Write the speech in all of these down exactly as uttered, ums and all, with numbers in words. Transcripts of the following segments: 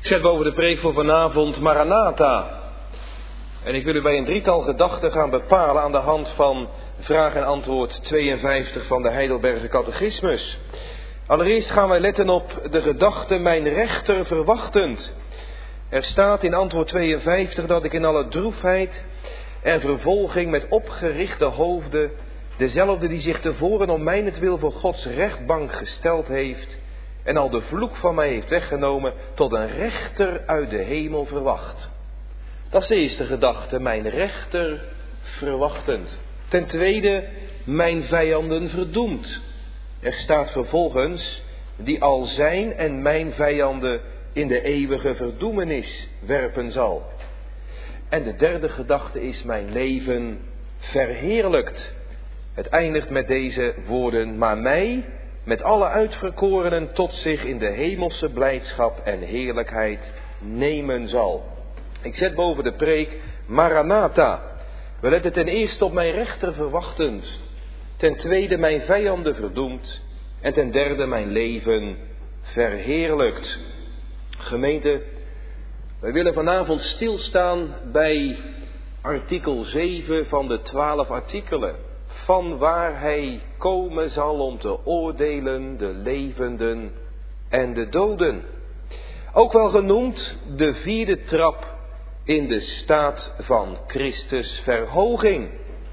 Ik zet boven de preek voor vanavond Maranatha. En ik wil u bij een drietal gedachten gaan bepalen aan de hand van vraag en antwoord tweeënvijftig van de Heidelberger Catechismus. Allereerst gaan wij letten op de gedachte mijn rechter verwachtend. Er staat in antwoord tweeënvijftig dat ik in alle droefheid en vervolging met opgerichte hoofden, dezelfde die zich tevoren om mijnentwil voor Gods rechtbank gesteld heeft en al de vloek van mij heeft weggenomen, tot een rechter uit de hemel verwacht. Dat is de eerste gedachte, mijn rechter verwachtend. Ten tweede, mijn vijanden verdoemd. Er staat vervolgens, die al zijn en mijn vijanden in de eeuwige verdoemenis werpen zal. En de derde gedachte is mijn leven verheerlijkt. Het eindigt met deze woorden, maar mij met alle uitverkorenen tot zich in de hemelse blijdschap en heerlijkheid nemen zal. Ik zet boven de preek Maranatha. We letten ten eerste op mijn rechter verwachtend. Ten tweede mijn vijanden verdoemd. En ten derde mijn leven verheerlijkt. Gemeente, wij willen vanavond stilstaan bij artikel zeven van de twaalf artikelen. Van waar hij komen zal om te oordelen de levenden en de doden. Ook wel genoemd de vierde trap in de staat van Christus verhoging.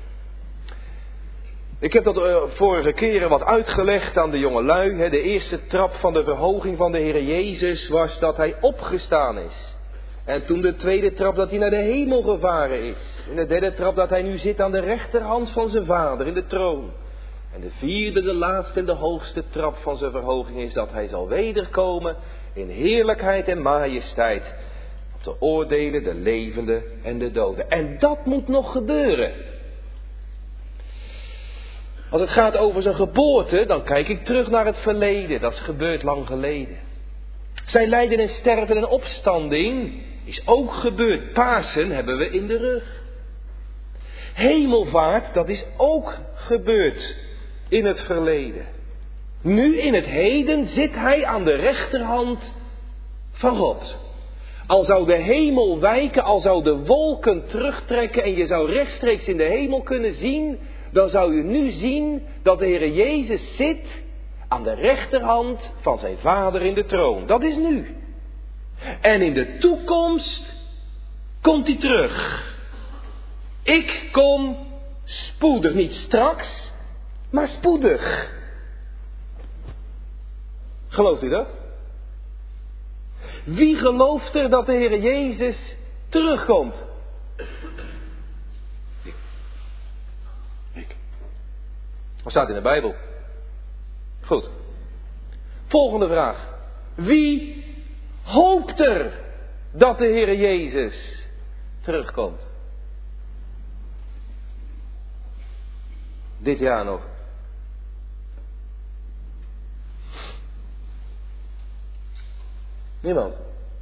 Ik heb dat uh, vorige keren wat uitgelegd aan de jongelui. Hè. De eerste trap van de verhoging van de Heer Jezus was dat hij opgestaan is. En toen de tweede trap dat hij naar de hemel gevaren is. En de derde trap dat hij nu zit aan de rechterhand van zijn Vader in de troon. En de vierde, de laatste en de hoogste trap van zijn verhoging is dat hij zal wederkomen in heerlijkheid en majesteit. Om te oordelen de levenden en de doden. En dat moet nog gebeuren. Als het gaat over zijn geboorte, dan kijk ik terug naar het verleden. Dat is gebeurd lang geleden. Zijn lijden en sterven en opstanding is ook gebeurd. Pasen hebben we in de rug. Hemelvaart, dat is ook gebeurd in het verleden. Nu in het heden zit hij aan de rechterhand van God. Al zou de hemel wijken, al zou de wolken terugtrekken en je zou rechtstreeks in de hemel kunnen zien, dan zou je nu zien dat de Heer Jezus zit aan de rechterhand van zijn Vader in de troon. Dat is nu. En in de toekomst komt hij terug. Ik kom spoedig, niet straks, maar spoedig. Gelooft u dat? Wie gelooft er dat de Heer Jezus terugkomt? Ik. Ik. Wat staat in de Bijbel? Goed. Volgende vraag. Wie hoopt er dat de Heer Jezus terugkomt? Dit jaar nog. Niemand.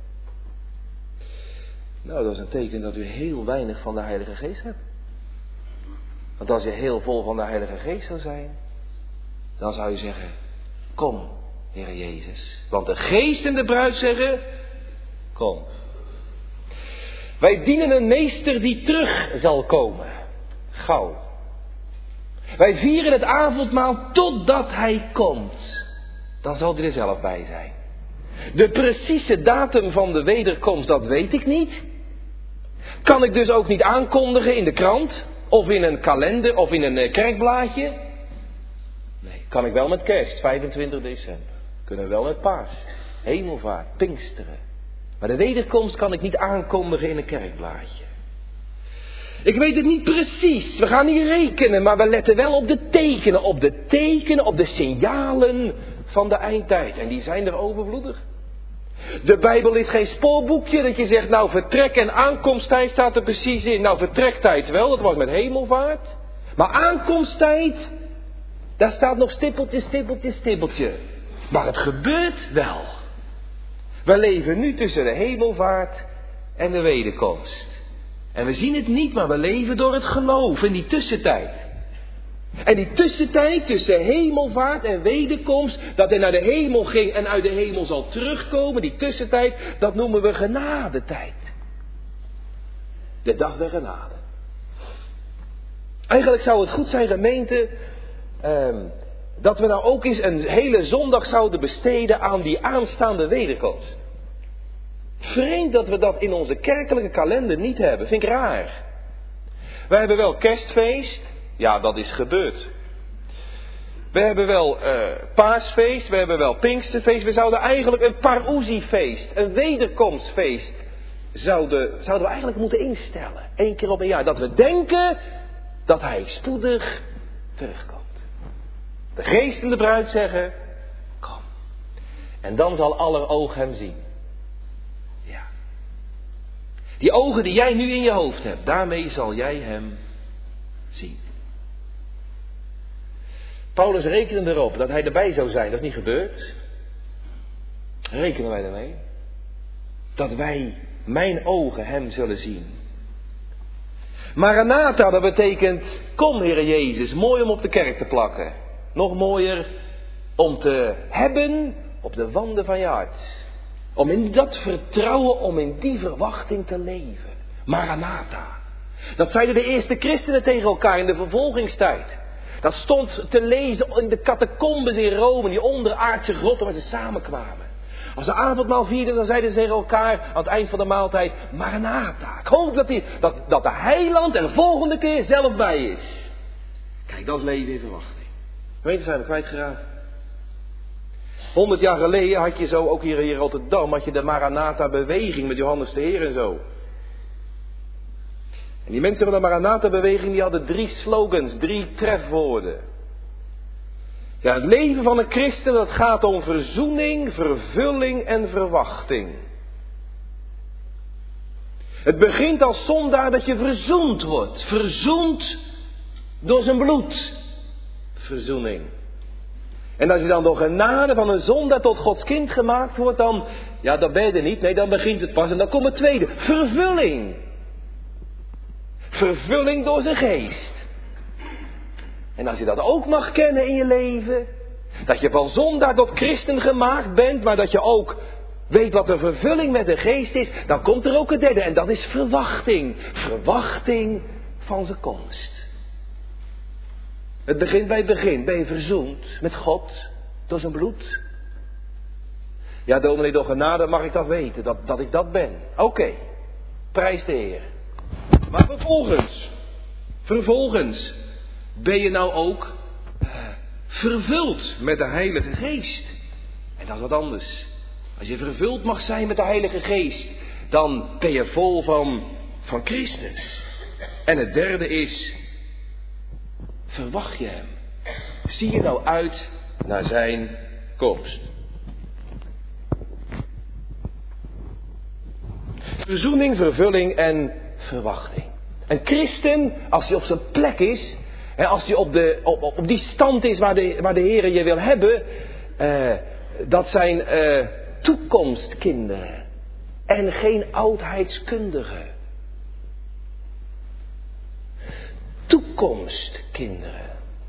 Nou, dat is een teken dat u heel weinig van de Heilige Geest hebt. Want als je heel vol van de Heilige Geest zou zijn, dan zou je zeggen, kom, Heer Jezus. Want de Geest en de bruid zeggen, kom. Wij dienen een meester die terug zal komen. Gauw. Wij vieren het avondmaal totdat hij komt. Dan zal hij er zelf bij zijn. De precieze datum van de wederkomst, dat weet ik niet. Kan ik dus ook niet aankondigen in de krant, of in een kalender, of in een kerkblaadje. Nee, kan ik wel met kerst, vijfentwintig december. Kunnen we wel met paas, hemelvaart, pinksteren. Maar de wederkomst kan ik niet aankondigen in een kerkblaadje. Ik weet het niet precies, we gaan niet rekenen, maar we letten wel op de tekenen, op de tekenen, op de signalen van de eindtijd. En die zijn er overvloedig. De Bijbel is geen spoorboekje dat je zegt, nou vertrek en aankomsttijd staat er precies in. Nou vertrektijd wel, dat was met hemelvaart. Maar aankomsttijd, daar staat nog stippeltje, stippeltje, stippeltje. Maar het gebeurt wel. We leven nu tussen de hemelvaart en de wederkomst. En we zien het niet, maar we leven door het geloof in die tussentijd. En die tussentijd tussen hemelvaart en wederkomst, dat hij naar de hemel ging en uit de hemel zal terugkomen, die tussentijd, dat noemen we genadetijd. De dag der genade. Eigenlijk zou het goed zijn, gemeente, eh, dat we nou ook eens een hele zondag zouden besteden aan die aanstaande wederkomst. Vreemd dat we dat in onze kerkelijke kalender niet hebben, vind ik raar. We hebben wel kerstfeest, ja dat is gebeurd. We hebben wel uh, paasfeest, we hebben wel pinksterfeest. We zouden eigenlijk een parousiefeest, een wederkomstfeest, zouden, zouden we eigenlijk moeten instellen. Eén keer op een jaar. Dat we denken dat hij spoedig terugkomt. De geest en de bruid zeggen, kom. En dan zal aller oog hem zien. Ja. Die ogen die jij nu in je hoofd hebt, daarmee zal jij hem zien. Paulus rekende erop dat hij erbij zou zijn. Dat is niet gebeurd. Rekenen wij ermee? Dat wij, mijn ogen, hem zullen zien. Maranatha, dat betekent, kom Heere Jezus, mooi om op de kerk te plakken. Nog mooier om te hebben op de wanden van je hart. Om in dat vertrouwen, om in die verwachting te leven. Maranatha. Dat zeiden de eerste christenen tegen elkaar in de vervolgingstijd. Dat stond te lezen in de catacombes in Rome, die onderaardse grotten waar ze samenkwamen. Als ze avondmaal vierden, dan zeiden ze tegen elkaar aan het eind van de maaltijd, Maranatha. Ik hoop dat, die, dat, dat de heiland er de volgende keer zelf bij is. Kijk, dat is leven in verwachting. Weet zijn we kwijtgeraakt. Honderd jaar geleden had je zo, ook hier in Rotterdam, had je de Maranatha-beweging met Johannes de Heer en zo. En die mensen van de Maranatha-beweging, die hadden drie slogans, drie trefwoorden. Ja, het leven van een christen, dat gaat om verzoening, vervulling en verwachting. Het begint als zondaar dat je verzoend wordt. Verzoend door zijn bloed. Verzoening. En als je dan door genade van een zondaar tot Gods kind gemaakt wordt, dan, ja, dan ben je er niet. Nee, dan begint het pas. En dan komt het tweede. Vervulling. Vervulling door zijn geest. En als je dat ook mag kennen in je leven, dat je van zondaar tot christen gemaakt bent, maar dat je ook weet wat de vervulling met de geest is, dan komt er ook een derde en dat is verwachting. Verwachting van zijn komst. Het begint bij het begin. Ben je verzoend met God door zijn bloed? Ja, dominee, door genade mag ik dat weten, dat, dat ik dat ben. Oké, okay. Prijs de Heer. Maar vervolgens, vervolgens, ben je nou ook uh, vervuld met de Heilige Geest. En dat is wat anders. Als je vervuld mag zijn met de Heilige Geest, dan ben je vol van, van Christus. En het derde is, verwacht je hem? Zie je nou uit naar zijn komst? Verzoening, vervulling en verwachting. Een christen, als hij op zijn plek is, en als hij op, de, op, op die stand is waar de, waar de Heer je wil hebben, uh, dat zijn uh, toekomstkinderen en geen oudheidskundigen. Toekomstkinderen.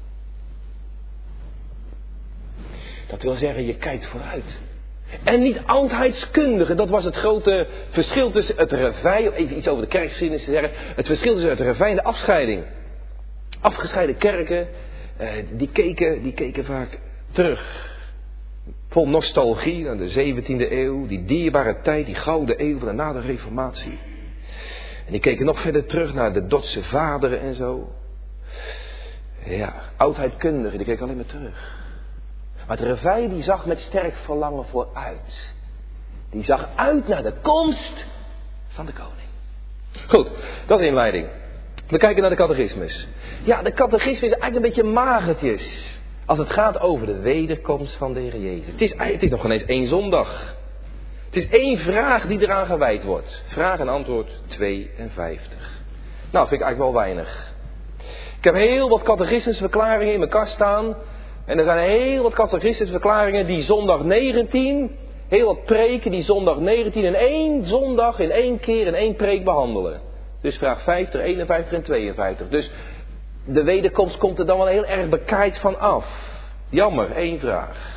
Dat wil zeggen, je kijkt vooruit. En niet oudheidskundigen, dat was het grote verschil tussen het revij, om even iets over de kerkgeschiedenis te zeggen, het verschil tussen het revij en de afscheiding. Afgescheiden kerken, eh, die, keken, die keken vaak terug. Vol nostalgie naar de zeventiende eeuw, die dierbare tijd, die gouden eeuw van na de reformatie. En die keken nog verder terug naar de Dordtse vaderen en zo. Ja, oudheidkundigen, die keken alleen maar terug. Maar het revij die zag met sterk verlangen vooruit. Die zag uit naar de komst van de koning. Goed, dat is inleiding. We kijken naar de catechismus. Ja, de catechismus is eigenlijk een beetje magertjes. Als het gaat over de wederkomst van de Heer Jezus. Het is, het is nog geen eens één zondag. Het is één vraag die eraan gewijd wordt. Vraag en antwoord tweeënvijftig. Nou, vind ik eigenlijk wel weinig. Ik heb heel wat catechismusverklaringen in mijn kast staan. En er zijn heel wat catechismusverklaringen die zondag negentien, heel wat preken die zondag negentien in één zondag, in één keer, in één preek behandelen. Dus vraag vijftig, eenenvijftig en tweeënvijftig. Dus de wederkomst komt er dan wel heel erg bekaaid van af. Jammer, één vraag.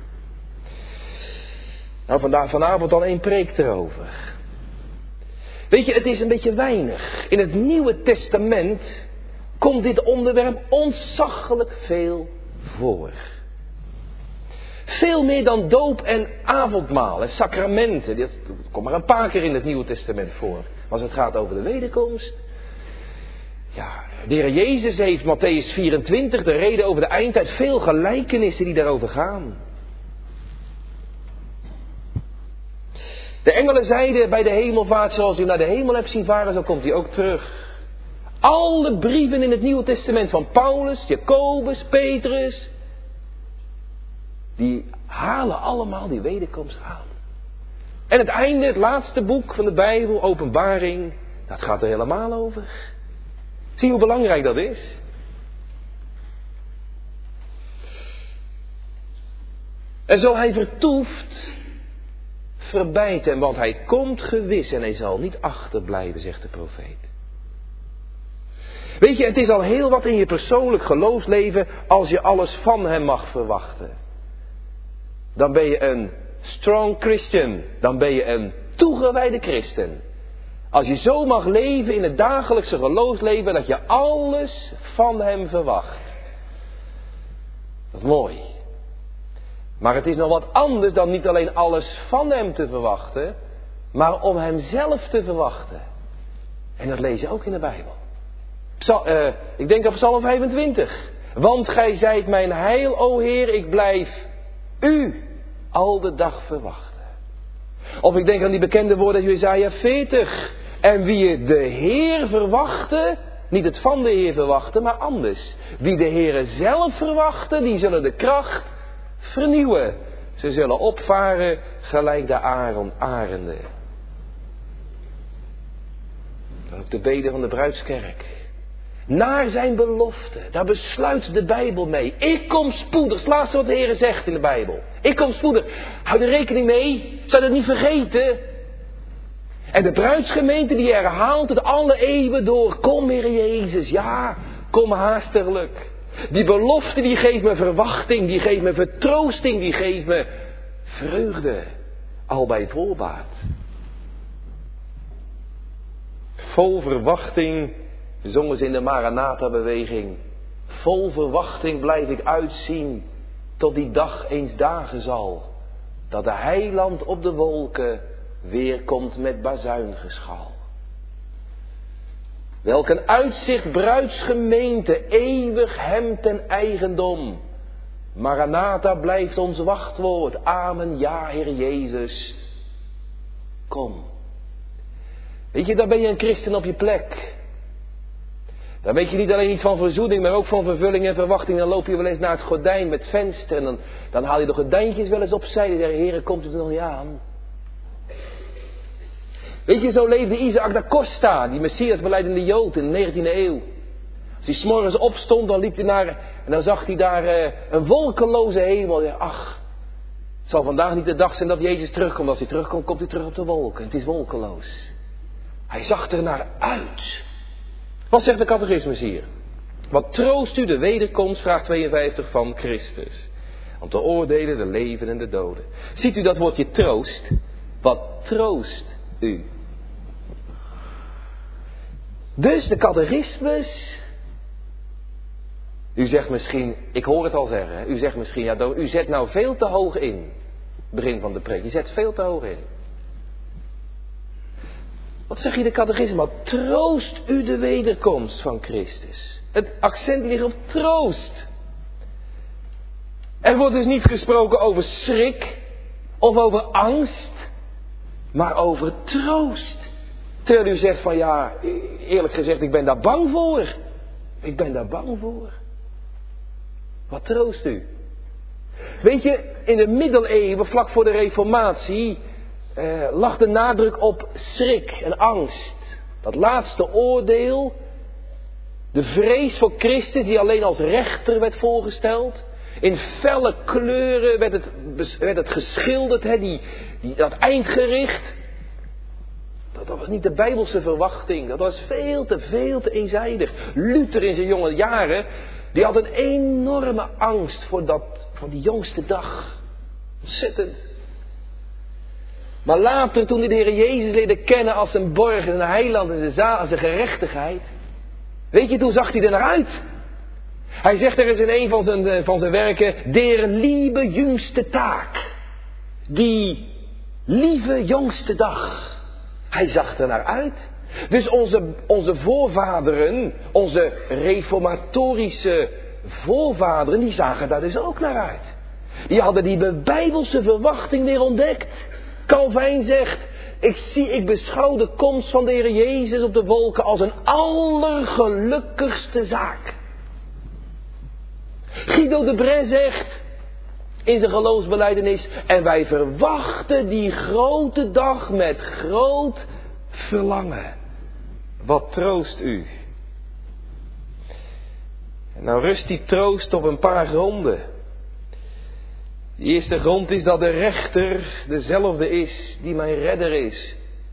Nou, vandaag, vanavond dan één preek erover. Weet je, het is een beetje weinig. In het Nieuwe Testament komt dit onderwerp ontzaglijk veel voor. Veel meer dan doop en avondmaal en sacramenten. Dat komt maar een paar keer in het Nieuwe Testament voor. Als het gaat over de wederkomst. Ja, de Heer Jezus heeft Mattheüs vierentwintig, de reden over de eindtijd, veel gelijkenissen die daarover gaan. De engelen zeiden bij de hemelvaart, zoals u naar de hemel hebt zien varen, zo komt hij ook terug. Alle brieven in het Nieuwe Testament van Paulus, Jacobus, Petrus, die halen allemaal die wederkomst aan. En het einde, het laatste boek van de Bijbel, Openbaring, dat gaat er helemaal over. Zie je hoe belangrijk dat is? En zo hij vertoeft, verbijt hem, want hij komt gewis en hij zal niet achterblijven, zegt de profeet. Weet je, het is al heel wat in je persoonlijk geloofsleven als je alles van hem mag verwachten. Dan ben je een strong Christian, dan ben je een toegewijde christen. Als je zo mag leven in het dagelijkse geloofsleven, dat je alles van hem verwacht. Dat is mooi. Maar het is nog wat anders dan niet alleen alles van hem te verwachten, maar om hem zelf te verwachten. En dat lees je ook in de Bijbel. Psal, uh, ik denk aan Psalm vijfentwintig. Want gij zijt mijn heil, o Heer, ik blijf u al de dag verwachten. Of ik denk aan die bekende woorden uit Jesaja veertig. En wie het de Heer verwachten, niet het van de Heer verwachten, maar anders. Wie de Heer zelf verwachten, die zullen de kracht vernieuwen. Ze zullen opvaren gelijk de arenden. Ook de bede van de bruidskerk. Naar zijn belofte, daar besluit de Bijbel mee. Ik kom spoedig, dat is het laatste wat de Heer zegt in de Bijbel. Ik kom spoedig. Hou er rekening mee, zou dat niet vergeten. En de bruidsgemeente die herhaalt het alle eeuwen door. Kom Heer Jezus, ja, kom haastiglijk. Die belofte die geeft me verwachting, die geeft me vertroosting, die geeft me vreugde. Al bij voorbaat. Vol verwachting zongen ze in de Maranatha-beweging. Vol verwachting blijf ik uitzien tot die dag eens dagen zal. Dat de heiland op de wolken weerkomt met bazuingeschal. Welk een uitzicht bruidsgemeente, eeuwig hem ten eigendom. Maranatha blijft ons wachtwoord. Amen, ja Heer Jezus, kom. Weet je, daar ben je een christen op je plek. Dan weet je niet alleen niet van verzoening, maar ook van vervulling en verwachting. Dan loop je wel eens naar het gordijn met het venster en dan, dan haal je de gordijntjes wel eens opzij. En zeg je, Heer, komt het er nog niet aan? Weet je, zo leefde Isaac da Costa, die Messias belijdende Jood in de negentiende eeuw. Als hij 's morgens opstond, dan liep hij naar, en dan zag hij daar uh, een wolkenloze hemel. Ja, ach, het zal vandaag niet de dag zijn dat Jezus terugkomt. Als hij terugkomt, komt hij terug op de wolken. Het is wolkenloos. Hij zag er naar uit. Wat zegt de catechismus hier? Wat troost u de wederkomst, vraag tweeënvijftig, van Christus? Om te oordelen de leven en de doden. Ziet u dat woordje troost? Wat troost u? Dus de catechismus. U zegt misschien, ik hoor het al zeggen. U zegt misschien, ja, u zet nou veel te hoog in. Begin van de preek. Je zet veel te hoog in. Wat zeg je de catechisme? Wat troost u de wederkomst van Christus? Het accent ligt op troost. Er wordt dus niet gesproken over schrik of over angst, maar over troost. Terwijl u zegt van ja, eerlijk gezegd, ik ben daar bang voor. Ik ben daar bang voor. Wat troost u? Weet je, in de middeleeuwen, vlak voor de Reformatie, Uh, lag de nadruk op schrik en angst. Dat laatste oordeel, de vrees voor Christus die alleen als rechter werd voorgesteld. In felle kleuren werd het, werd het geschilderd, hè, die, die, dat eindgericht. Dat dat was niet de Bijbelse verwachting. Dat was veel te, veel te eenzijdig. Luther in zijn jonge jaren, die had een enorme angst voor, dat, voor die jongste dag. Ontzettend. Maar later, toen hij de Heer Jezus leerde kennen als zijn borg en zijn heiland en zijn zaal en zijn gerechtigheid. Weet je, toen zag hij er naar uit. Hij zegt er eens in een van zijn, van zijn werken, der liebe jongste taak. Die lieve jongste dag. Hij zag er naar uit. Dus onze, onze voorvaderen, onze reformatorische voorvaderen, die zagen daar dus ook naar uit. Die hadden die bijbelse verwachting weer ontdekt. Calvijn zegt, ik, zie, ik beschouw de komst van de Heer Jezus op de wolken als een allergelukkigste zaak. Guido de Brès zegt in zijn geloofsbelijdenis, en wij verwachten die grote dag met groot verlangen. Wat troost u. En nou rust die troost op een paar gronden. De eerste grond is dat de rechter dezelfde is die mijn redder is.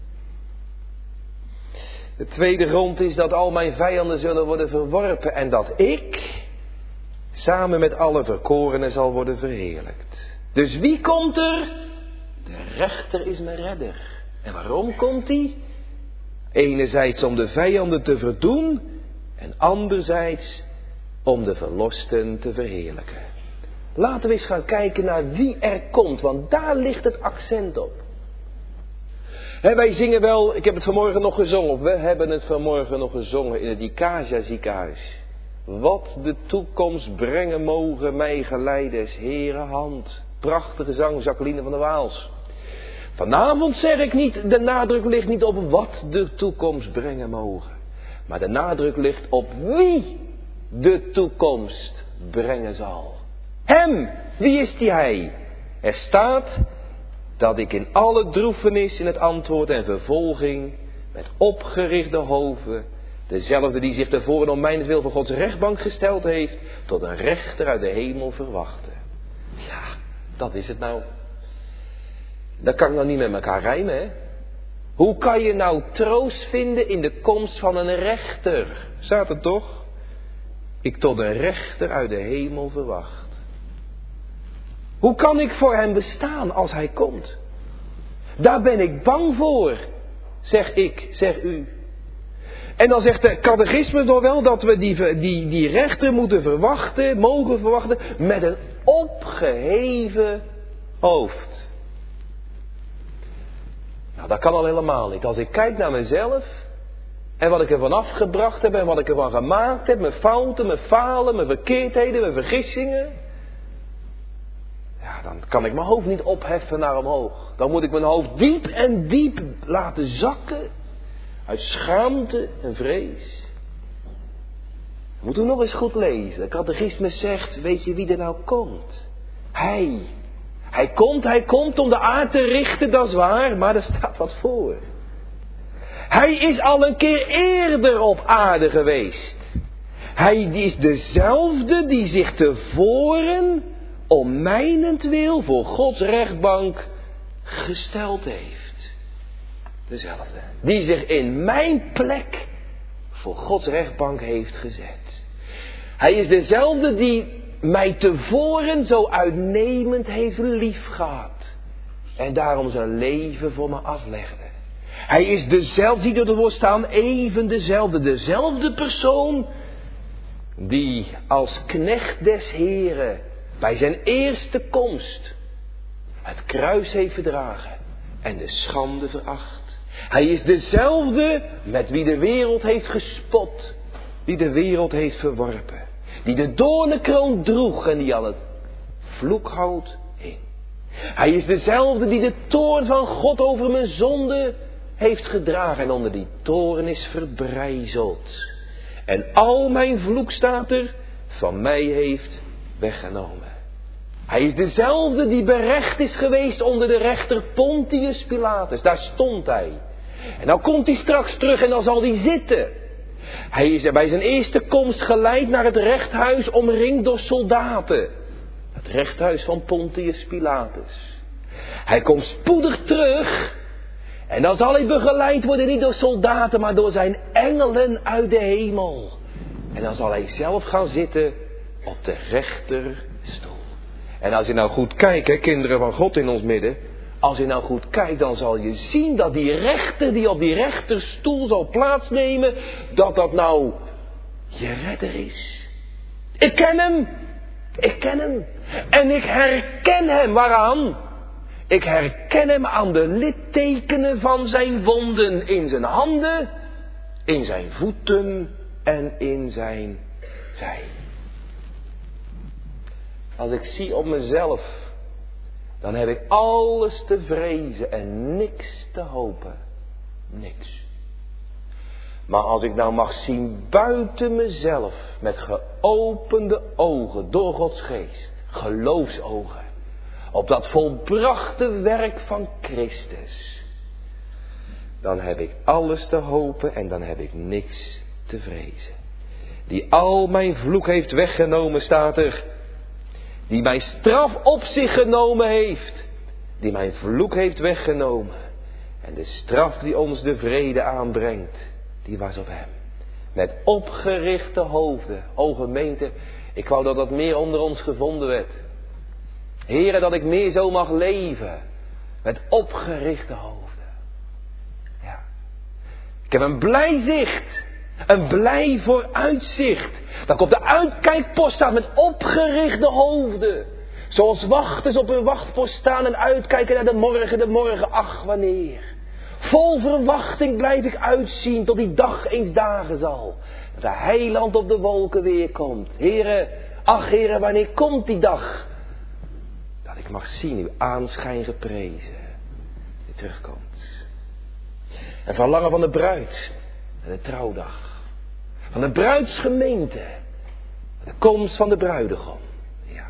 De tweede grond is dat al mijn vijanden zullen worden verworpen en dat ik samen met alle verkorenen zal worden verheerlijkt. Dus wie komt er? De rechter is mijn redder. En waarom komt hij? Enerzijds om de vijanden te verdoen en anderzijds om de verlosten te verheerlijken. Laten we eens gaan kijken naar wie er komt, want daar ligt het accent op. He, wij zingen wel, ik heb het vanmorgen nog gezongen, of we hebben het vanmorgen nog gezongen in het Icacia ziekenhuis. Wat de toekomst brengen mogen mij geleides Heere hand. Prachtige zang, Jacqueline van der Waals. Vanavond zeg ik niet, de nadruk ligt niet op wat de toekomst brengen mogen. Maar de nadruk ligt op wie de toekomst brengen zal. Hem, wie is die hij? Er staat dat ik in alle droefenis in het antwoord en vervolging met opgerichte hoofden, dezelfde die zich tevoren om mijnentwil voor Gods rechtbank gesteld heeft, tot een rechter uit de hemel verwachten. Ja, dat is het nou. Dat kan ik nou niet met elkaar rijmen, hè? Hoe kan je nou troost vinden in de komst van een rechter? Staat er toch? Ik tot een rechter uit de hemel verwacht. Hoe kan ik voor hem bestaan als hij komt? Daar ben ik bang voor, zeg ik, zeg u. En dan zegt de catechismus nog wel dat we die, die, die rechter moeten verwachten, mogen verwachten, met een opgeheven hoofd. Nou, dat kan al helemaal niet. Als ik kijk naar mezelf en wat ik ervan afgebracht heb en wat ik ervan gemaakt heb, mijn fouten, mijn falen, mijn verkeerdheden, mijn vergissingen. Ja, dan kan ik mijn hoofd niet opheffen naar omhoog. Dan moet ik mijn hoofd diep en diep laten zakken. Uit schaamte en vrees. Moet u nog eens goed lezen. De catechismus zegt, weet je wie er nou komt? Hij. Hij komt, hij komt om de aarde te richten, dat is waar, maar er staat wat voor. Hij is al een keer eerder op aarde geweest. Hij is dezelfde die zich tevoren om mijnentwil voor Gods rechtbank gesteld heeft. Dezelfde. Die zich in mijn plek voor Gods rechtbank heeft gezet. Hij is dezelfde die mij tevoren zo uitnemend heeft liefgehad. En daarom zijn leven voor me aflegde. Hij is dezelfde, zie je ervoor staan, even dezelfde. Dezelfde persoon die als knecht des Heren bij zijn eerste komst het kruis heeft verdragen en de schande veracht. Hij is dezelfde met wie de wereld heeft gespot, die de wereld heeft verworpen, die de doornenkroon droeg en die aan het vloekhout hing. Hij is dezelfde die de toorn van God over mijn zonde heeft gedragen en onder die toorn is verbrijzeld. En al mijn vloek, staat er, van mij heeft weggenomen. Hij is dezelfde die berecht is geweest onder de rechter Pontius Pilatus. Daar stond hij. En nou komt hij straks terug en dan zal hij zitten. Hij is er bij zijn eerste komst geleid naar het rechthuis, omringd door soldaten. Het rechthuis van Pontius Pilatus. Hij komt spoedig terug En dan zal hij begeleid worden niet door soldaten, maar door zijn engelen uit de hemel. En dan zal hij zelf gaan zitten op de rechterstoel. En als je nou goed kijkt, hè, kinderen van God in ons midden. Als je nou goed kijkt, dan zal je zien dat die rechter die op die rechterstoel zal plaatsnemen, dat dat nou je redder is. Ik ken hem. Ik ken hem. En ik herken hem. Waaraan? Ik herken hem aan de littekenen van zijn wonden in zijn handen, in zijn voeten en in zijn zij. Als ik zie op mezelf, dan heb ik alles te vrezen en niks te hopen. Niks. Maar als ik nou mag zien buiten mezelf, met geopende ogen door Gods geest, geloofsogen, op dat volbrachte werk van Christus, dan heb ik alles te hopen en dan heb ik niks te vrezen. Die al mijn vloek heeft weggenomen, staat er. Die mijn straf op zich genomen heeft. Die mijn vloek heeft weggenomen. En de straf die ons de vrede aanbrengt, die was op hem. Met opgerichte hoofden. O gemeente, ik wou dat dat meer onder ons gevonden werd. Heere, dat ik meer zo mag leven. Met opgerichte hoofden. Ja. Ik heb een blij zicht. Een blij vooruitzicht. Dat ik op de uitkijkpost sta met opgerichte hoofden. Zoals wachters op hun wachtpost staan en uitkijken naar de morgen, de morgen, ach wanneer. Vol verwachting blijf ik uitzien tot die dag eens dagen zal. Dat de heiland op de wolken weerkomt. Heren, ach heren, wanneer komt die dag? Dat ik mag zien uw aanschijn geprezen. Die terugkomt. En verlangen van de bruid. En de trouwdag. Van de bruidsgemeente. De komst van de bruidegom. Ja.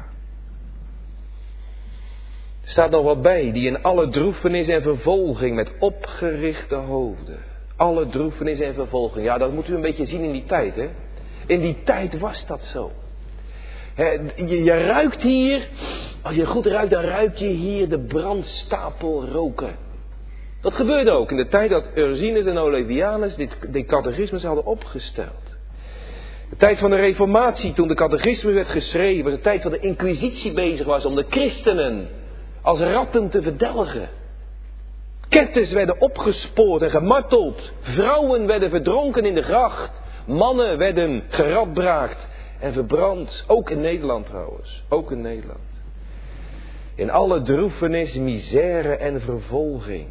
Er staat nog wat bij. Die in alle droefenis en vervolging met opgerichte hoofden. Alle droefenis en vervolging. Ja, dat moet u een beetje zien in die tijd, hè. In die tijd was dat zo. He, je, je ruikt hier. Als je goed ruikt, dan ruik je hier de brandstapel roken. Dat gebeurde ook in de tijd dat Ursinus en Olevianus dit, dit catechismus hadden opgesteld. De tijd van de reformatie, toen de catechismus werd geschreven, was de tijd van de inquisitie bezig was om de christenen als ratten te verdelgen. Ketters werden opgespoord en gemarteld. Vrouwen werden verdronken in de gracht. Mannen werden geradbraakt en verbrand. Ook in Nederland trouwens. Ook in Nederland. In alle droefenis, misère en vervolging.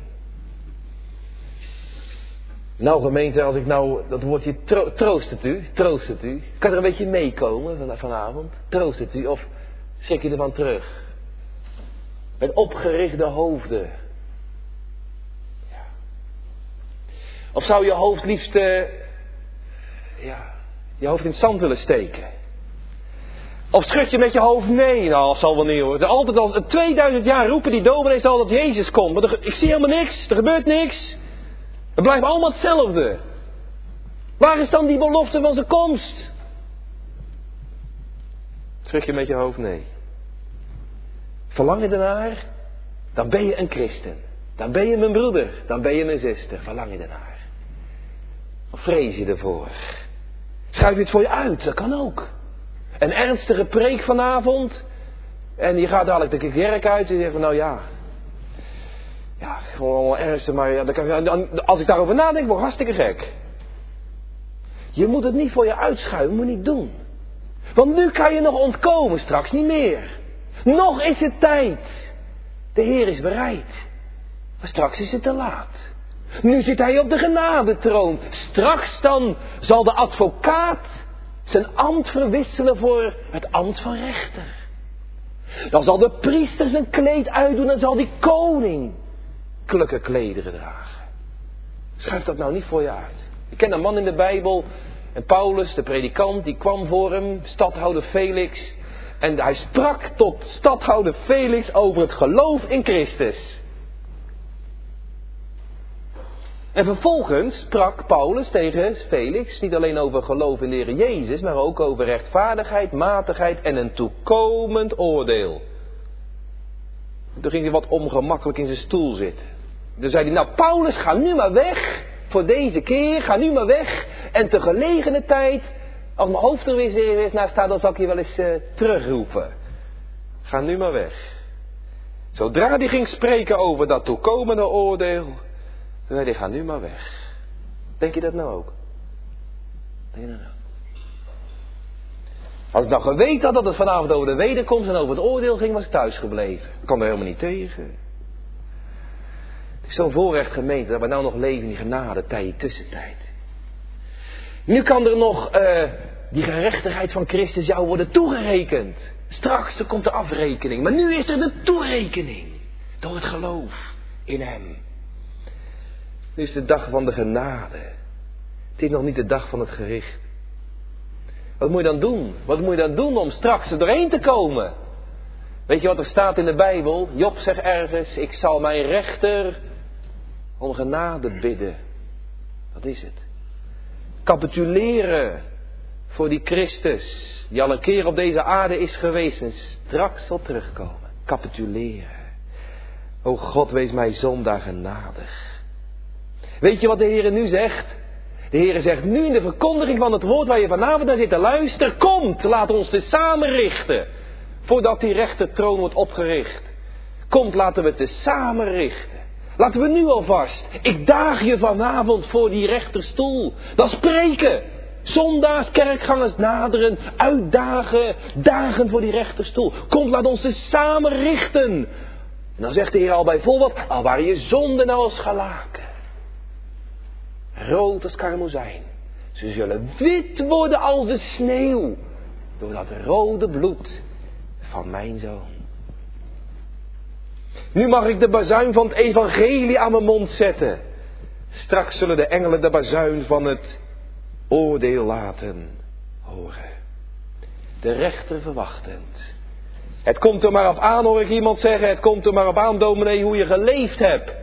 Nou gemeente, als ik nou dat woordje tro- troost het u, troost het u. Kan er een beetje meekomen van, vanavond? Troost het u of schrik je ervan terug? Met opgerichte hoofden. Ja. Of zou je hoofd liefst, uh, ja, je hoofd in het zand willen steken? Of schud je met je hoofd nee? Nou, dat zal wel niet hoor. Het is altijd al tweeduizend jaar roepen die dominees al dat Jezus komt. Maar er, ik zie helemaal niks, er gebeurt niks. Het blijft allemaal hetzelfde. Waar is dan die belofte van zijn komst? Schud je met je hoofd nee. Verlang je ernaar? Dan ben je een christen. Dan ben je mijn broeder. Dan ben je mijn zuster. Verlang je ernaar? Of vrees je ervoor? Schuif je het voor je uit? Dat kan ook. Een ernstige preek vanavond. En je gaat dadelijk de kerk uit en je zegt van nou ja. Ja, gewoon wel ernstig, maar ja, dan kan, als ik daarover nadenk, word ik hartstikke gek. Je moet het niet voor je uitschuiven, moet je niet doen. Want nu kan je nog ontkomen, straks niet meer. Nog is het tijd. De Heer is bereid. Maar straks is het te laat. Nu zit hij op de genadetroon. Straks dan zal de advocaat zijn ambt verwisselen voor het ambt van rechter. Dan zal de priester zijn kleed uitdoen en zal die koning kelijke klederen dragen. Schuif dat nou niet voor je uit. Ik ken een man in de Bijbel. En Paulus, de predikant, die kwam voor hem. Stadhouder Felix. En hij sprak tot stadhouder Felix over het geloof in Christus. En vervolgens sprak Paulus tegen Felix niet alleen over geloof in de Heer Jezus, maar ook over rechtvaardigheid, matigheid en een toekomend oordeel. Toen ging hij wat ongemakkelijk in zijn stoel zitten. Dus zei hij, nou Paulus, ga nu maar weg. Voor deze keer, ga nu maar weg. En te gelegene tijd, als mijn hoofd er weer eens naar staat, dan zal ik je wel eens uh, terugroepen. Ga nu maar weg. Zodra hij ging spreken over dat toekomende oordeel, toen zei hij, ga nu maar weg. Denk je dat nou ook? Denk je dat nou? Als ik nou geweten had dat het vanavond over de wederkomst en over het oordeel ging, was ik thuis gebleven. Ik kon er helemaal niet tegen. Het is zo'n voorrecht gemeente dat we nou nog leven in die genade tijd, die tussentijd. Nu kan er nog uh, die gerechtigheid van Christus jou worden toegerekend. Straks er komt de afrekening. Maar nu is er de toerekening. Door het geloof in hem. Nu is de dag van de genade. Het is nog niet de dag van het gericht. Wat moet je dan doen? Wat moet je dan doen om straks er doorheen te komen? Weet je wat er staat in de Bijbel? Job zegt ergens, ik zal mijn rechter om genade bidden. Wat is het? Capituleren voor die Christus, die al een keer op deze aarde is geweest en straks zal terugkomen. Capituleren. O God, wees mij zondaar genadig. Weet je wat de Heer nu zegt? De Heer zegt nu in de verkondiging van het woord waar je vanavond naar zit te luisteren. Komt, laat ons te samen richten. Voordat die rechtertroon wordt opgericht. Komt, laten we het te samen richten. Laten we nu alvast. Ik daag je vanavond voor die rechterstoel. Dat is preken. Zondags, kerkgangers naderen. Uitdagen. Dagen voor die rechterstoel. Komt, laat ons te samen richten. En dan zegt de Heer al bij voorbeeld. Al waren je zonden nou als scharlaken. Rood als karmozijn. Ze zullen wit worden als de sneeuw. Door dat rode bloed van mijn zoon. Nu mag ik de bazuin van het evangelie aan mijn mond zetten. Straks zullen de engelen de bazuin van het oordeel laten horen. De rechter verwachtend. Het komt er maar op aan, hoor ik iemand zeggen. Het komt er maar op aan, dominee, hoe je geleefd hebt.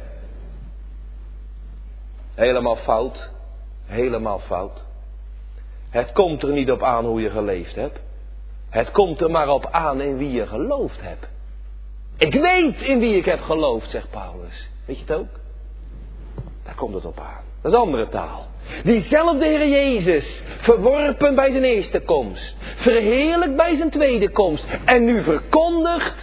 Helemaal fout. Helemaal fout. Het komt er niet op aan hoe je geleefd hebt. Het komt er maar op aan in wie je geloofd hebt. Ik weet in wie ik heb geloofd, zegt Paulus. Weet je het ook? Daar komt het op aan. Dat is andere taal. Diezelfde Heer Jezus, verworpen bij zijn eerste komst, verheerlijkt bij zijn tweede komst en nu verkondigd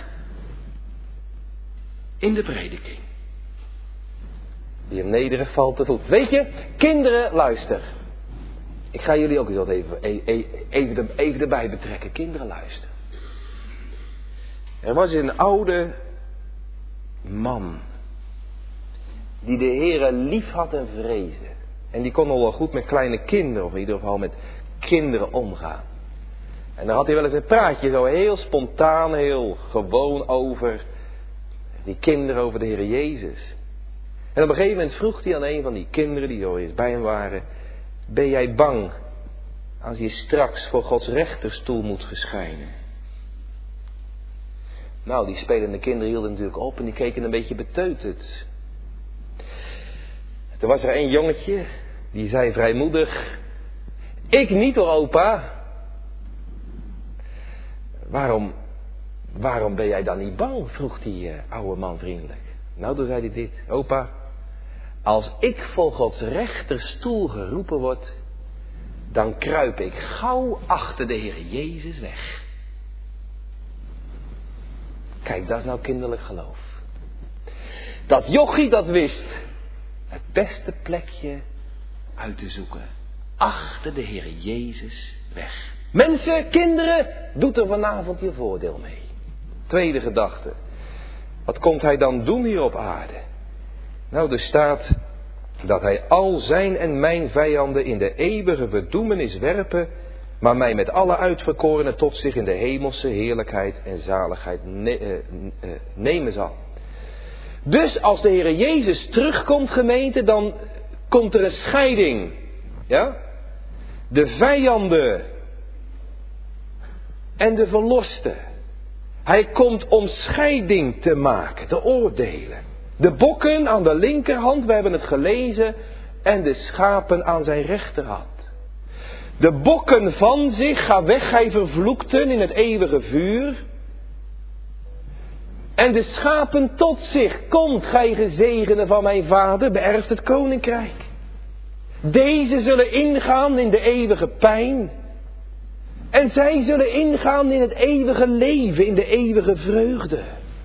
in de prediking. Die hem nederig valt te voet. Weet je, kinderen, luister. Ik ga jullie ook eens wat even, even, even, even erbij betrekken. Kinderen, luister. Er was een oude man die de Heere lief had en vreesde. En die kon al wel goed met kleine kinderen, of in ieder geval met kinderen omgaan. En dan had hij wel eens een praatje, zo heel spontaan, heel gewoon over die kinderen, over de Heere Jezus. En op een gegeven moment vroeg hij aan een van die kinderen die zo eens bij hem waren: ben jij bang als je straks voor Gods rechterstoel moet verschijnen? Nou, die spelende kinderen hielden natuurlijk op en die keken een beetje beteuterd. Er was er een jongetje, die zei vrijmoedig: ik niet hoor, opa. Waarom, waarom ben jij dan niet bang? Vroeg die uh, oude man vriendelijk. Nou, toen zei hij dit: opa, als ik voor Gods rechterstoel geroepen word, dan kruip ik gauw achter de Heer Jezus weg. Kijk, dat is nou kinderlijk geloof. Dat jochie dat wist het beste plekje uit te zoeken. Achter de Heer Jezus weg. Mensen, kinderen, doet er vanavond je voordeel mee. Tweede gedachte. Wat komt hij dan doen hier op aarde? Nou, er staat dat hij al zijn en mijn vijanden in de eeuwige verdoemenis werpen, maar mij met alle uitverkorenen tot zich in de hemelse heerlijkheid en zaligheid ne- uh, uh, nemen zal. Dus als de Heer Jezus terugkomt, gemeente, dan komt er een scheiding. Ja? De vijanden en de verlosten. Hij komt om scheiding te maken, te oordelen. De bokken aan de linkerhand, we hebben het gelezen, en de schapen aan zijn rechterhand. De bokken van zich, ga weg, gij vervloekten, in het eeuwige vuur. En de schapen tot zich. Komt, gij gezegende van mijn vader, beërft het koninkrijk. Deze zullen ingaan in de eeuwige pijn. En zij zullen ingaan in het eeuwige leven, in de eeuwige vreugde.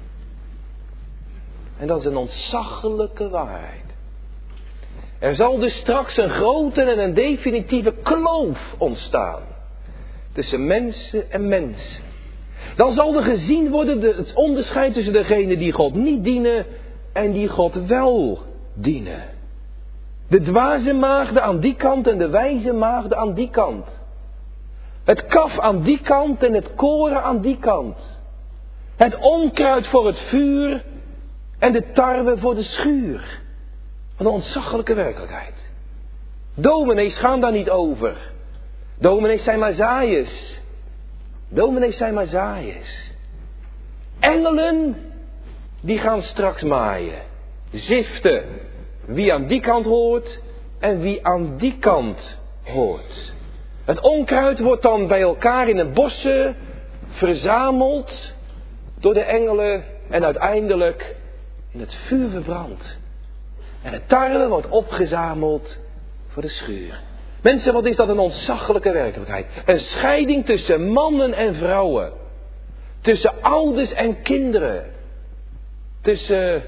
En dat is een ontzaglijke waarheid. Er zal dus straks een grote en een definitieve kloof ontstaan. Tussen mensen en mensen. Dan zal er gezien worden de, het onderscheid tussen degenen die God niet dienen en die God wel dienen. De dwaze maagden aan die kant en de wijze maagden aan die kant. Het kaf aan die kant en het koren aan die kant. Het onkruid voor het vuur en de tarwe voor de schuur. Wat een ontzaglijke werkelijkheid. Dominees gaan daar niet over. Dominees zijn maar zaaiers. Dominees zijn maar zaaiers. Engelen, die gaan straks maaien. Ziften. Wie aan die kant hoort en wie aan die kant hoort. Het onkruid wordt dan bij elkaar in een bossen verzameld door de engelen en uiteindelijk in het vuur verbrand. En het tarwe wordt opgezameld voor de schuur. Mensen, wat is dat een ontzaglijke werkelijkheid. Een scheiding tussen mannen en vrouwen. Tussen ouders en kinderen. Tussen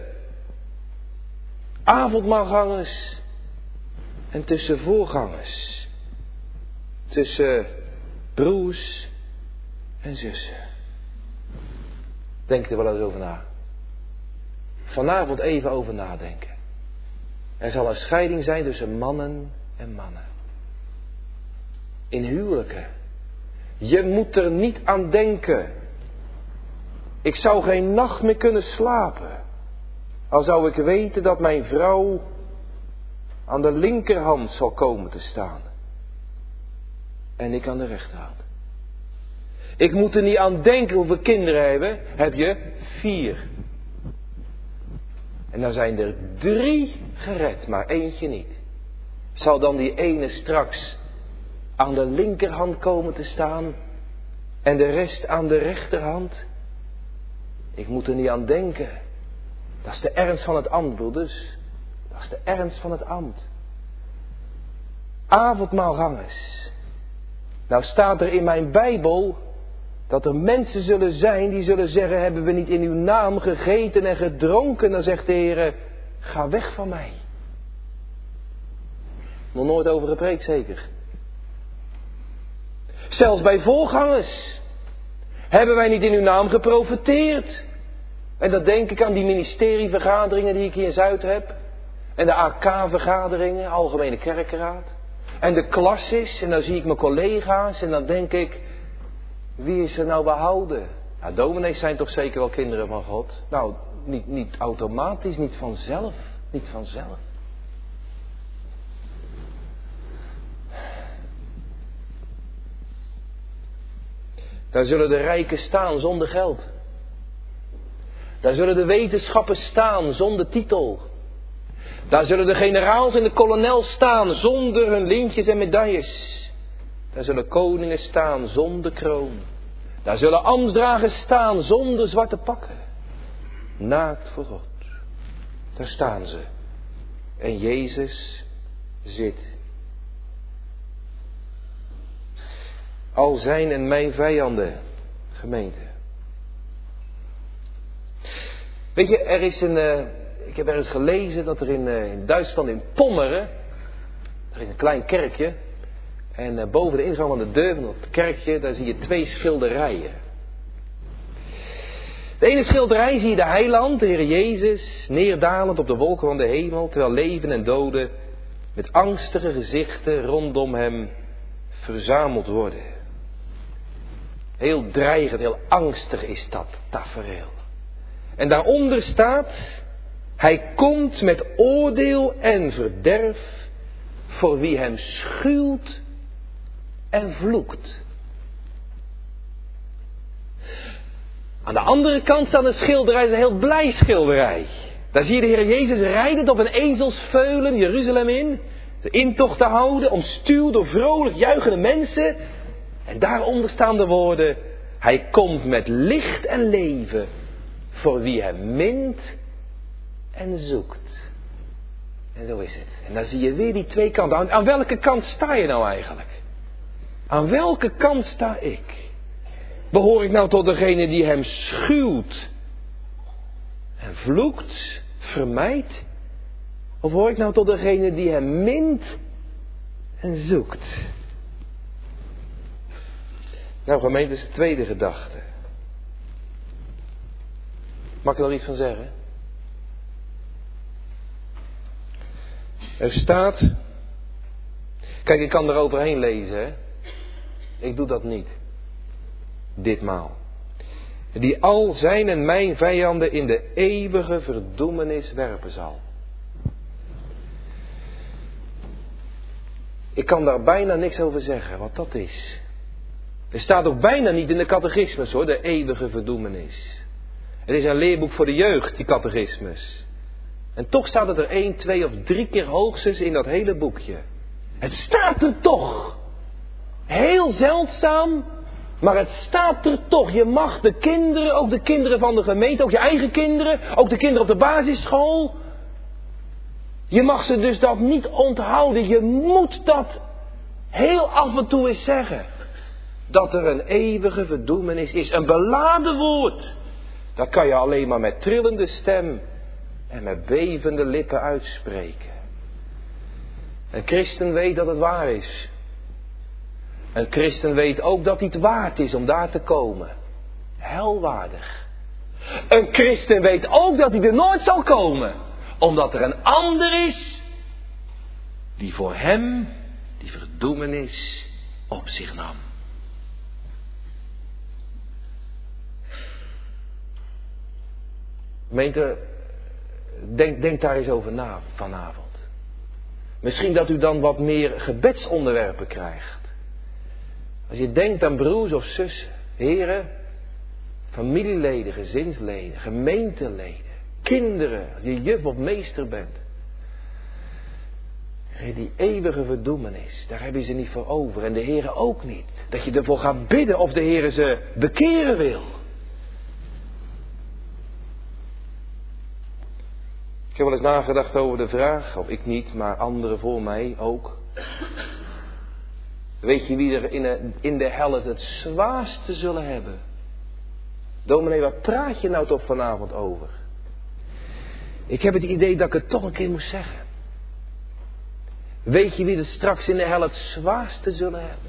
avondmaalgangers en tussen voorgangers. Tussen broers en zussen. Denk er wel eens over na. Vanavond even over nadenken. Er zal een scheiding zijn tussen mannen en mannen. In huwelijken. Je moet er niet aan denken. Ik zou geen nacht meer kunnen slapen. Al zou ik weten dat mijn vrouw aan de linkerhand zal komen te staan. En ik aan de rechterhand. Ik moet er niet aan denken hoeveel kinderen hebben. Heb je? Vier. En dan zijn er drie gered, maar eentje niet. Zal dan die ene straks aan de linkerhand komen te staan en de rest aan de rechterhand? Ik moet er niet aan denken. Dat is de ernst van het ambt, broeders. Dat is de ernst van het ambt. Avondmaalgangers. Nou staat er in mijn Bijbel dat er mensen zullen zijn die zullen zeggen, hebben we niet in uw naam gegeten en gedronken? Dan zegt de Heer, ga weg van mij. Nog nooit over gepreekt zeker. Zelfs bij voorgangers. Hebben wij niet in uw naam geprofeteerd? En dan denk ik aan die ministerievergaderingen die ik hier in Zuid heb. En de A K-vergaderingen, Algemene Kerkenraad. En de klasses, en dan zie ik mijn collega's en dan denk ik, wie is er nou behouden? Nou, dominees zijn toch zeker wel kinderen van God? Nou, niet, niet automatisch, niet vanzelf, niet vanzelf. Daar zullen de rijken staan zonder geld. Daar zullen de wetenschappers staan zonder titel. Daar zullen de generaals en de kolonels staan zonder hun lintjes en medailles. Daar zullen koningen staan zonder kroon. Daar zullen ambtsdragers staan zonder zwarte pakken. Naakt voor God. Daar staan ze. En Jezus zit. Al zijn en mijn vijanden, gemeente. Weet je, er is een... Uh, ik heb ergens gelezen dat er in, uh, in Duitsland, in Pommeren, er is een klein kerkje. En uh, boven de ingang van de deur van het kerkje, daar zie je twee schilderijen. De ene schilderij zie je de heiland, de Heer Jezus, neerdalend op de wolken van de hemel, terwijl leven en doden met angstige gezichten rondom hem verzameld worden. Heel dreigend, heel angstig is dat tafereel. En daaronder staat, hij komt met oordeel en verderf voor wie hem schuwt en vloekt. Aan de andere kant staat een schilderij, een heel blij schilderij. Daar zie je de Heer Jezus rijdend op een ezelsveulen Jeruzalem in. De intocht te houden, omstuwd door vrolijk juichende mensen. En daaronder staan de woorden, hij komt met licht en leven voor wie hem mint en zoekt. En zo is het. En dan zie je weer die twee kanten. Aan, aan welke kant sta je nou eigenlijk? Aan welke kant sta ik? Behoor ik nou tot degene die hem schuwt en vloekt, vermijdt? Of hoor ik nou tot degene die hem mint en zoekt? Nou, gemeente, is de tweede gedachte. Mag ik er nog iets van zeggen? Er staat... Kijk, ik kan er overheen lezen, hè. Ik doe dat niet. Ditmaal. Die al zijn en mijn vijanden in de eeuwige verdoemenis werpen zal. Ik kan daar bijna niks over zeggen, wat dat is. Er staat ook bijna niet in de catechismus, hoor, de eeuwige verdoemenis. Het is een leerboek voor de jeugd, die catechismus. En toch staat het er één, twee of drie keer hoogstens in dat hele boekje. Het staat er toch. Heel zeldzaam, maar het staat er toch. Je mag de kinderen, ook de kinderen van de gemeente, ook je eigen kinderen, ook de kinderen op de basisschool. Je mag ze dus dat niet onthouden. Je moet dat heel af en toe eens zeggen. Dat er een eeuwige verdoemenis is. Een beladen woord. Dat kan je alleen maar met trillende stem en met bevende lippen uitspreken. Een christen weet dat het waar is. Een christen weet ook dat hij het waard is om daar te komen. Helwaardig. Een christen weet ook dat hij er nooit zal komen. Omdat er een ander is die voor hem die verdoemenis op zich nam. Gemeente, denk, denk daar eens over na vanavond. Misschien dat u dan wat meer gebedsonderwerpen krijgt. Als je denkt aan broers of zussen, heren, familieleden, gezinsleden, gemeenteleden, kinderen, als je juf of meester bent. Die eeuwige verdoemenis, daar hebben ze niet voor over. En de Heere ook niet. Dat je ervoor gaat bidden of de Heere ze bekeren wil. Ik heb wel eens nagedacht over de vraag, of ik niet, maar anderen voor mij ook. Weet je wie er in de, in de hel het zwaarste zullen hebben? Dominee, waar praat je nou toch vanavond over? Ik heb het idee dat ik het toch een keer moest zeggen. Weet je wie er straks in de hel het zwaarste zullen hebben?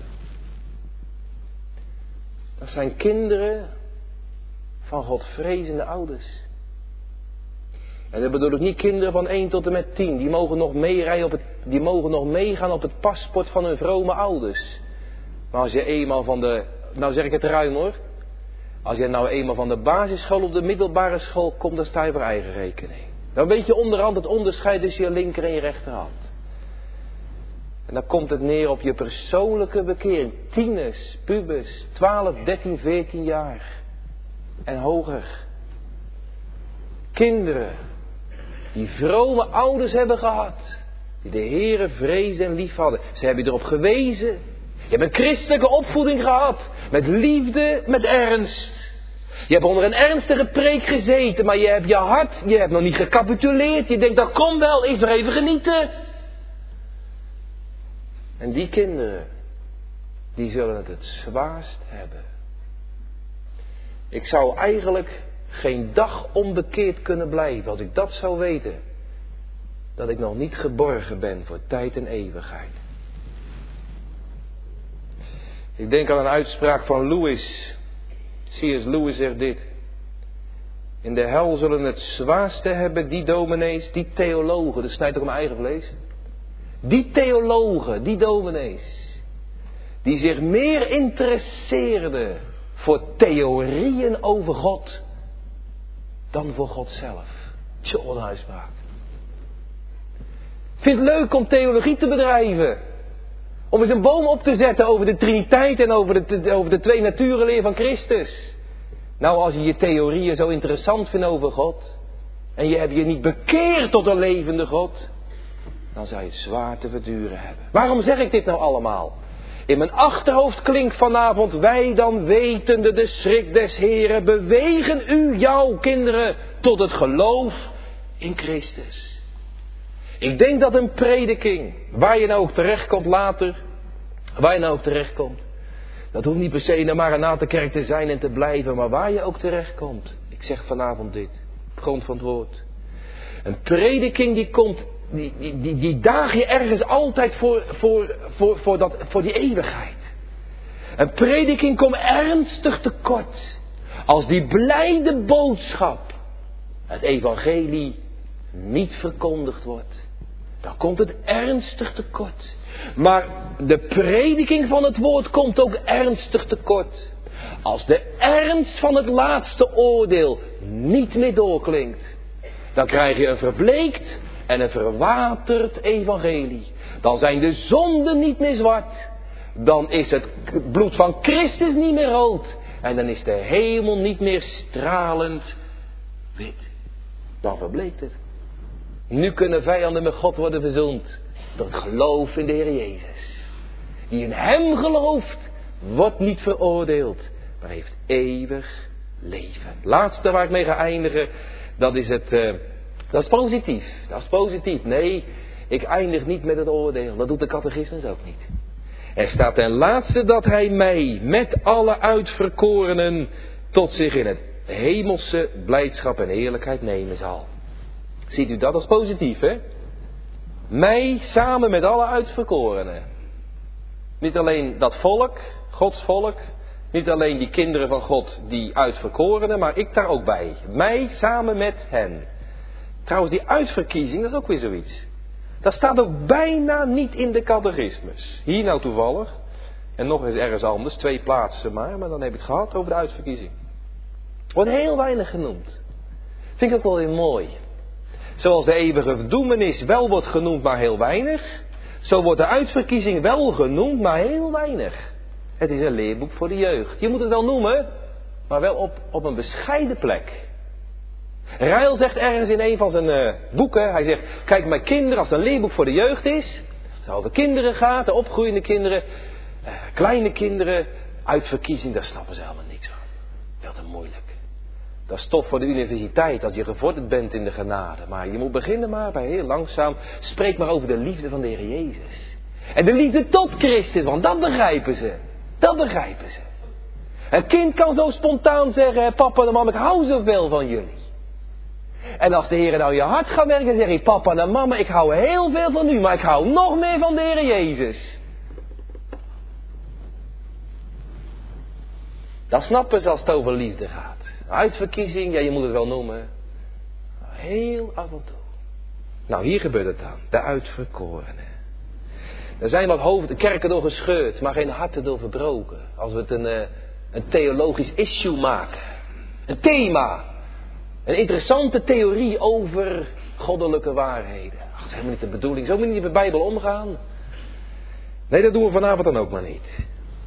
Dat zijn kinderen van godvrezende ouders. En dat bedoel ik niet kinderen van één tot en met tien. Die mogen nog meerijden op het, die mogen nog meegaan op het paspoort van hun vrome ouders. Maar als je eenmaal van de, nou zeg ik het ruim hoor. Als je nou eenmaal van de basisschool op de middelbare school komt, dan sta je voor eigen rekening. Dan weet je onderhand het onderscheid tussen je linker en je rechterhand. En dan komt het neer op je persoonlijke bekering. Tieners, pubers, twaalf, dertien, veertien jaar. En hoger. Kinderen die vrome ouders hebben gehad. Die de Heere vrezen en lief hadden. Ze hebben je erop gewezen. Je hebt een christelijke opvoeding gehad. Met liefde, met ernst. Je hebt onder een ernstige preek gezeten. Maar je hebt je hart, je hebt nog niet gecapituleerd. Je denkt, dat komt wel, ik nog even genieten. En die kinderen, die zullen het het zwaarst hebben. Ik zou eigenlijk geen dag onbekeerd kunnen blijven als ik dat zou weten. Dat ik nog niet geborgen ben voor tijd en eeuwigheid. Ik denk aan een uitspraak van Lewis. C S Lewis zegt dit. In de hel zullen het zwaarste hebben die dominees, die theologen. Dat snijdt ook om mijn eigen vlees. Die theologen, die dominees. Die zich meer interesseerden voor theorieën over God. Dan voor God zelf. Tjoh, wat een uitspraak. Ik vind het leuk om theologie te bedrijven. Om eens een boom op te zetten over de Triniteit en over de, over de twee naturenleer van Christus. Nou, als je je theorieën zo interessant vindt over God. En je hebt je niet bekeerd tot een levende God. Dan zou je het zwaar te verduren hebben. Waarom zeg ik dit nou allemaal? In mijn achterhoofd klinkt vanavond: wij dan wetende de schrik des Heren bewegen u, jouw kinderen, tot het geloof in Christus. Ik denk dat een prediking, waar je nou ook terechtkomt later, waar je nou ook terechtkomt, dat hoeft niet per se naar Maranatha-kerk te zijn en te blijven, maar waar je ook terechtkomt. Ik zeg vanavond dit, op grond van het woord. Een prediking die komt, die, die, die, die daag je ergens altijd voor, voor, voor, voor, dat, voor die eeuwigheid. Een prediking komt ernstig tekort als die blijde boodschap, het evangelie, niet verkondigd wordt. Dan komt het ernstig tekort. Maar de prediking van het woord komt ook ernstig tekort als de ernst van het laatste oordeel niet meer doorklinkt. Dan krijg je een verbleekt en een verwaterd evangelie. Dan zijn de zonden niet meer zwart. Dan is het bloed van Christus niet meer rood. En dan is de hemel niet meer stralend wit. Dan verbleekt het. Nu kunnen vijanden met God worden verzoend door het geloof in de Heer Jezus. Die in hem gelooft, wordt niet veroordeeld, maar heeft eeuwig leven. Het laatste waar ik mee ga eindigen, dat is het, uh, dat is positief. Dat is positief. Nee, ik eindig niet met het oordeel. Dat doet de catechismus ook niet. Er staat ten laatste dat hij mij met alle uitverkorenen tot zich in het hemelse blijdschap en heerlijkheid nemen zal. Ziet u dat als positief, hè? Mij samen met alle uitverkorenen. Niet alleen dat volk, Gods volk. Niet alleen die kinderen van God, die uitverkorenen, maar ik daar ook bij. Mij samen met hen. Trouwens, die uitverkiezing, dat is ook weer zoiets. Dat staat ook bijna niet in de catechismus. Hier nou toevallig. En nog eens ergens anders, twee plaatsen maar. Maar dan heb je het gehad over de uitverkiezing. Wordt heel weinig genoemd. Vind ik ook wel weer mooi. Zoals de eeuwige verdoemenis wel wordt genoemd, maar heel weinig. Zo wordt de uitverkiezing wel genoemd, maar heel weinig. Het is een leerboek voor de jeugd. Je moet het wel noemen, maar wel op, op een bescheiden plek. Ryle zegt ergens in een van zijn uh, boeken, hij zegt: kijk, mijn kinderen, als het een leerboek voor de jeugd is, als het over kinderen gaat, de opgroeiende kinderen, uh, kleine kinderen, uitverkiezing, daar snappen ze helemaal niks van. Veel te moeilijk. Dat is stof voor de universiteit, als je gevorderd bent in de genade. Maar je moet beginnen maar bij heel langzaam. Spreek maar over de liefde van de Heer Jezus. En de liefde tot Christus, want dat begrijpen ze. Dat begrijpen ze. Een kind kan zo spontaan zeggen: papa en mama, ik hou zoveel van jullie. En als de Heer nou je hart gaat werken, dan zeg je: papa en mama, ik hou heel veel van u, maar ik hou nog meer van de Heer Jezus. Dat snappen ze als het over liefde gaat. Uitverkiezing, ja, je moet het wel noemen. Heel af en toe. Nou, hier gebeurt het dan. De uitverkorenen. Er zijn wat hoofden, kerken door gescheurd, maar geen harten door verbroken. Als we het een, een theologisch issue maken. Een thema. Een interessante theorie over goddelijke waarheden. Ach, dat is helemaal niet de bedoeling. Zo moet je niet met de Bijbel omgaan. Nee, dat doen we vanavond dan ook maar niet.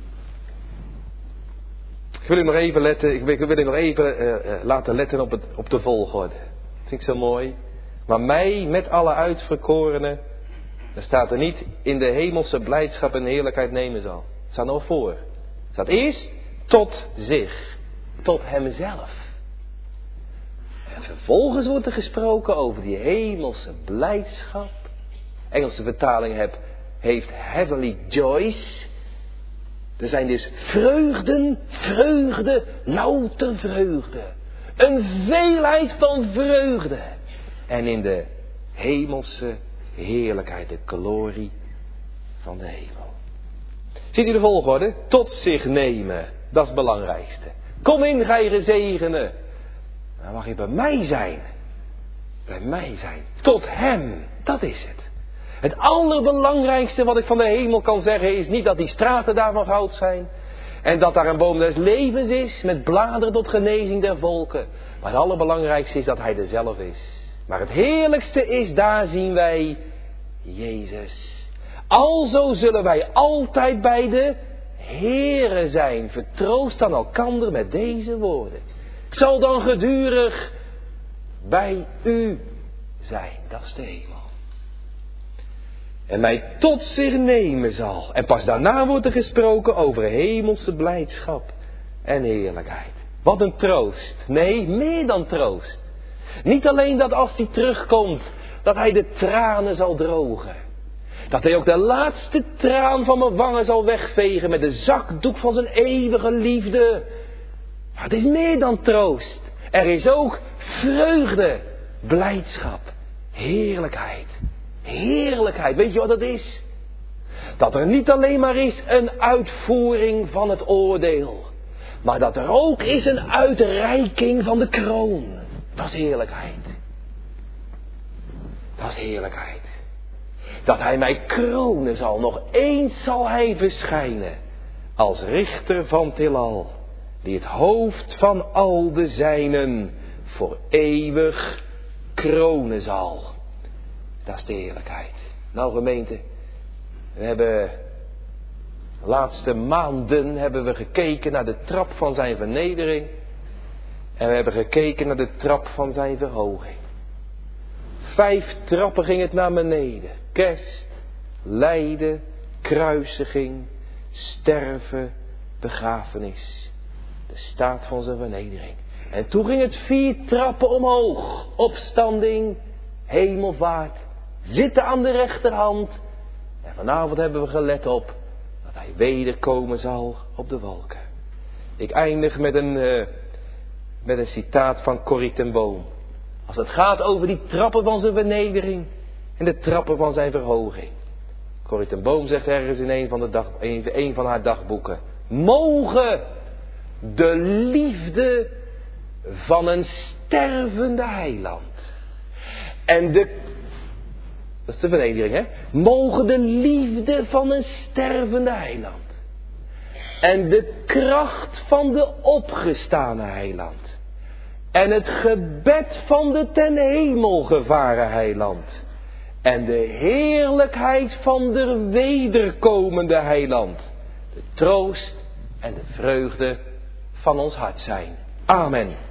Ik wil u nog even letten, ik wil, ik wil u nog even uh, uh, laten letten op, het, op de volgorde. Dat vind ik zo mooi. Maar mij met alle uitverkorenen, dan staat er niet in de hemelse blijdschap en heerlijkheid nemen zal. Het staat nog voor. Het staat eerst tot zich, tot hemzelf. En vervolgens wordt er gesproken over die hemelse blijdschap. Engelse vertaling heb, heeft heavenly joys. Er zijn dus vreugden, vreugde, louter vreugde. Een veelheid van vreugde. En in de hemelse heerlijkheid, de glorie van de hemel. Ziet u de volgorde? Tot zich nemen, dat is het belangrijkste. Kom in, gij gezegenen. Dan mag je bij mij zijn. Bij mij zijn. Tot hem, dat is het. Het allerbelangrijkste wat ik van de hemel kan zeggen is niet dat die straten daar van goud zijn. En dat daar een boom des levens is met bladeren tot genezing der volken. Maar het allerbelangrijkste is dat hij er zelf is. Maar het heerlijkste is, daar zien wij Jezus. Alzo zullen wij altijd bij de Heere zijn. Vertroost aan elkander met deze woorden. Ik zal dan gedurig bij u zijn. Dat is de hemel. en mij tot zich nemen zal. En pas daarna wordt er gesproken over hemelse blijdschap en heerlijkheid. Wat een troost. Nee, meer dan troost. Niet alleen dat als hij terugkomt, dat hij de tranen zal drogen. Dat hij ook de laatste traan van mijn wangen zal wegvegen met de zakdoek van zijn eeuwige liefde. Maar het is meer dan troost. Er is ook vreugde, blijdschap, heerlijkheid. Heerlijkheid, weet je wat dat is? Dat er niet alleen maar is een uitvoering van het oordeel. Maar dat er ook is een uitreiking van de kroon. Dat is heerlijkheid. Dat is heerlijkheid. Dat hij mij kronen zal, nog eens zal hij verschijnen. Als richter van Tilal. Die het hoofd van al de zijnen voor eeuwig kronen zal. Dat is de heerlijkheid. Nou gemeente, we hebben de laatste maanden hebben we gekeken naar de trap van zijn vernedering. En we hebben gekeken naar de trap van zijn verhoging. Vijf trappen ging het naar beneden. Kerst, lijden, kruisiging, sterven, begrafenis. De staat van zijn vernedering. En toen ging het vier trappen omhoog. Opstanding, hemelvaart, zitten aan de rechterhand. En vanavond hebben we gelet op dat hij wederkomen zal op de wolken. Ik eindig met een, uh, met een citaat van Corrie ten Boom. Als het gaat over die trappen van zijn vernedering en de trappen van zijn verhoging. Corrie ten Boom zegt ergens in een van, de dag, een, een van haar dagboeken. Mogen de liefde van een stervende heiland. En de... Dat is de vernedering, hè? Mogen de liefde van een stervende heiland. En de kracht van de opgestane heiland. En het gebed van de ten hemel gevaren heiland. En de heerlijkheid van de wederkomende heiland. De troost en de vreugde van ons hart zijn. Amen.